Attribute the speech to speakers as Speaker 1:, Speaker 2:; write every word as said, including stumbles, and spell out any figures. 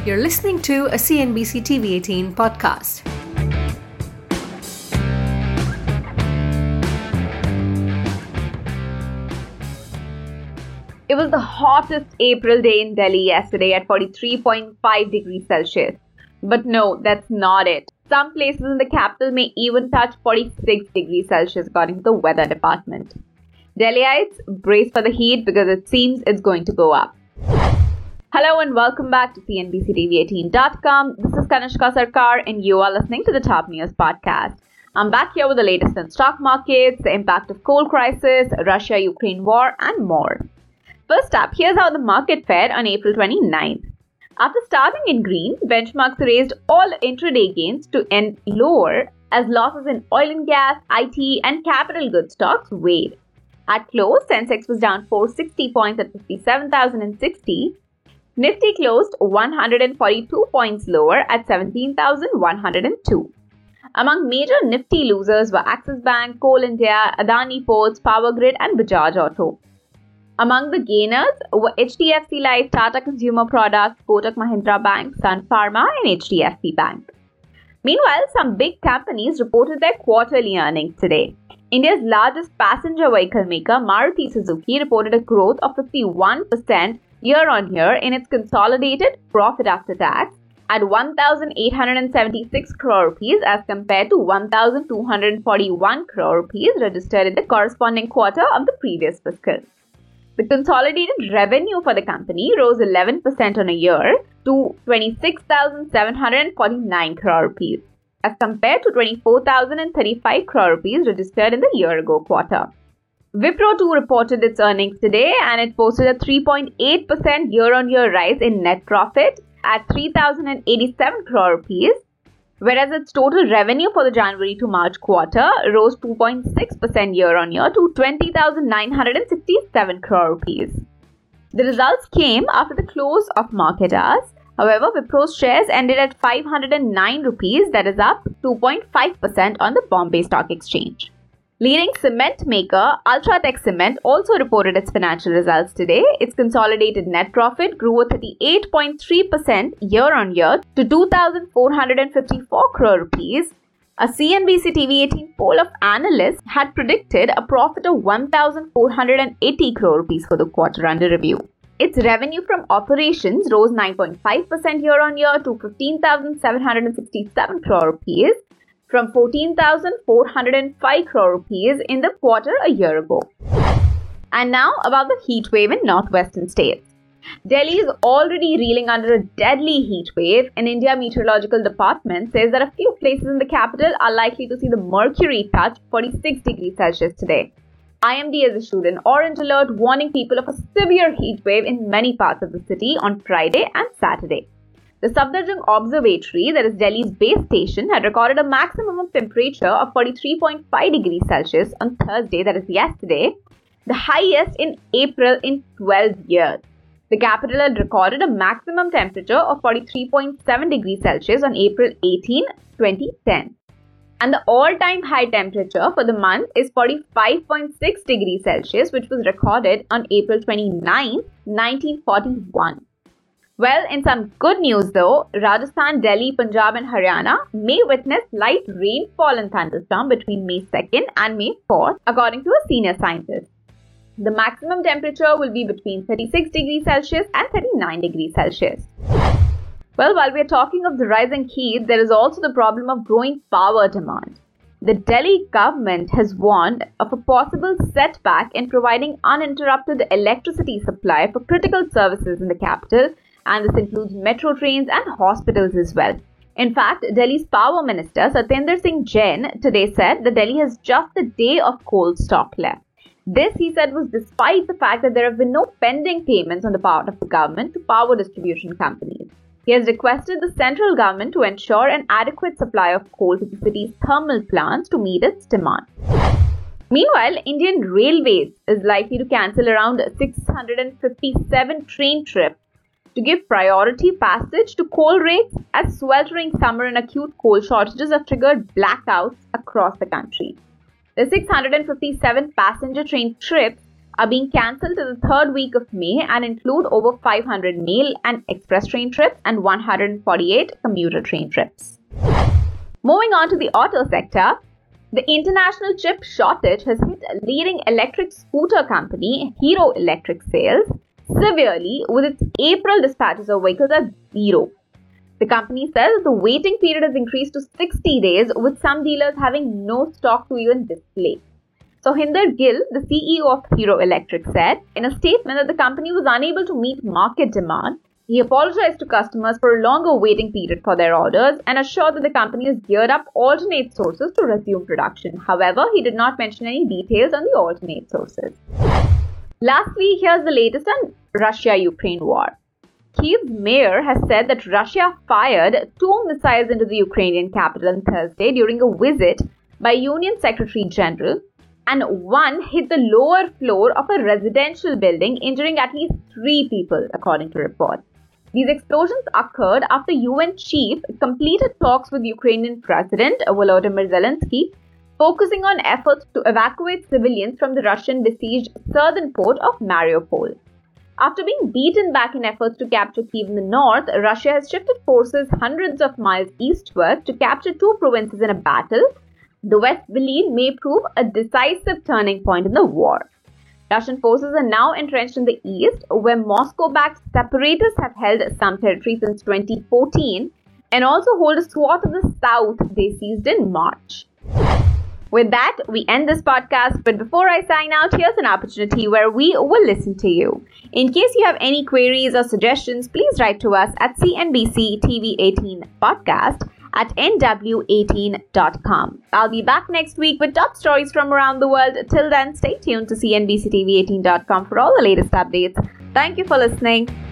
Speaker 1: You're listening to a C N B C T V eighteen podcast.
Speaker 2: It was the hottest April day in Delhi yesterday at forty-three point five degrees Celsius. But no, that's not it. Some places in the capital may even touch forty-six degrees Celsius according to the weather department. Delhiites, brace for the heat because it seems it's going to go up. Hello and welcome back to C N B C T V eighteen dot com. This is Kanishka Sarkar and you are listening to the Top News Podcast. I'm back here with the latest in stock markets, the impact of coal crisis, Russia-Ukraine war and more. First up, here's how the market fared on April twenty-ninth. After starting in green, benchmarks raised all intraday gains to end lower as losses in oil and gas, I T and capital goods stocks weighed. At close, Sensex was down four hundred sixty points at fifty-seven thousand sixty. Nifty closed one hundred forty-two points lower at seventeen thousand one hundred two. Among major Nifty losers were Axis Bank, Coal India, Adani Ports, Power Grid and Bajaj Auto. Among the gainers were H D F C Life, Tata Consumer Products, Kotak Mahindra Bank, Sun Pharma and H D F C Bank. Meanwhile, some big companies reported their quarterly earnings today. India's largest passenger vehicle maker, Maruti Suzuki, reported a growth of fifty-one percent year-on-year in its consolidated profit after tax at one thousand eight hundred seventy-six crore rupees as compared to one thousand two hundred forty-one crore rupees registered in the corresponding quarter of the previous fiscal. The consolidated revenue for the company rose eleven percent on a year to twenty-six thousand seven hundred forty-nine crore rupees as compared to twenty-four thousand thirty-five crore rupees registered in the year-ago quarter. Wipro too reported its earnings today and it posted a three point eight percent year-on-year rise in net profit at three thousand eighty-seven crore rupees, whereas its total revenue for the January to March quarter rose two point six percent year-on-year to twenty thousand nine hundred sixty-seven crore rupees. The results came after the close of market hours. However, Wipro's shares ended at five hundred nine rupees, that is up two point five percent on the Bombay Stock Exchange. Leading cement maker Ultratech Cement also reported its financial results today. Its consolidated net profit grew thirty-eight point three percent year-on-year to two thousand four hundred fifty-four crore rupees. A C N B C T V eighteen poll of analysts had predicted a profit of one thousand four hundred eighty crore rupees for the quarter under review. Its revenue from operations rose nine point five percent year-on-year to fifteen thousand seven hundred sixty-seven crore rupees from fourteen thousand four hundred five crore rupees in the quarter a year ago. And now about the heat wave in northwestern states. Delhi is already reeling under a deadly heat wave, and India Meteorological Department says that a few places in the capital are likely to see the mercury touch forty-six degrees Celsius today. I M D has issued an orange alert warning people of a severe heat wave in many parts of the city on Friday and Saturday. The Safdarjung Observatory, that is Delhi's base station, had recorded a maximum of temperature of forty-three point five degrees Celsius on Thursday, that is yesterday, the highest in April in twelve years. The capital had recorded a maximum temperature of forty-three point seven degrees Celsius on April eighteenth, twenty ten. And the all-time high temperature for the month is forty-five point six degrees Celsius, which was recorded on April twenty-ninth, nineteen forty-one. Well, in some good news though, Rajasthan, Delhi, Punjab and Haryana may witness light rainfall and thunderstorm between May second and May fourth, according to a senior scientist. The maximum temperature will be between thirty-six degrees Celsius and thirty-nine degrees Celsius. Well, while we are talking of the rising heat, there is also the problem of growing power demand. The Delhi government has warned of a possible setback in providing uninterrupted electricity supply for critical services in the capital, and this includes metro trains and hospitals as well. In fact, Delhi's Power Minister Satyendra Singh Jain today said that Delhi has just a day of coal stock left. This, he said, was despite the fact that there have been no pending payments on the part of the government to power distribution companies. He has requested the central government to ensure an adequate supply of coal to the city's thermal plants to meet its demand. Meanwhile, Indian Railways is likely to cancel around six hundred fifty-seven train trips to give priority passage to coal rakes as sweltering summer and acute coal shortages have triggered blackouts across the country. The six hundred fifty-seven passenger train trips are being cancelled to the third week of May and include over five hundred mail and express train trips and one hundred forty-eight commuter train trips. Moving on to the auto sector, the international chip shortage has hit leading electric scooter company Hero Electric sales severely, with its April dispatches of vehicles at zero. The company says the waiting period has increased to sixty days, with some dealers having no stock to even display. Sohinder Gill, the C E O of Hero Electric, said in a statement that the company was unable to meet market demand. He apologized to customers for a longer waiting period for their orders and assured that the company has geared up alternate sources to resume production. However, he did not mention any details on the alternate sources. Lastly, here's the latest on Russia-Ukraine war. Kyiv's mayor has said that Russia fired two missiles into the Ukrainian capital on Thursday during a visit by Union Secretary General, and one hit the lower floor of a residential building, injuring at least three people, according to reports. These explosions occurred after U N chief completed talks with Ukrainian President Volodymyr Zelensky, focusing on efforts to evacuate civilians from the Russian-besieged southern port of Mariupol. After being beaten back in efforts to capture Kyiv in the north, Russia has shifted forces hundreds of miles eastward to capture two provinces in a battle the West believe may prove a decisive turning point in the war. Russian forces are now entrenched in the east, where Moscow-backed separatists have held some territory since twenty fourteen and also hold a swath of the south they seized in March. With that, we end this podcast, but before I sign out, here's an opportunity where we will listen to you. In case you have any queries or suggestions, please write to us at C N B C T V eighteen podcast at N W eighteen dot com. I'll be back next week with top stories from around the world. Till then, stay tuned to C N B C T V eighteen dot com for all the latest updates. Thank you for listening.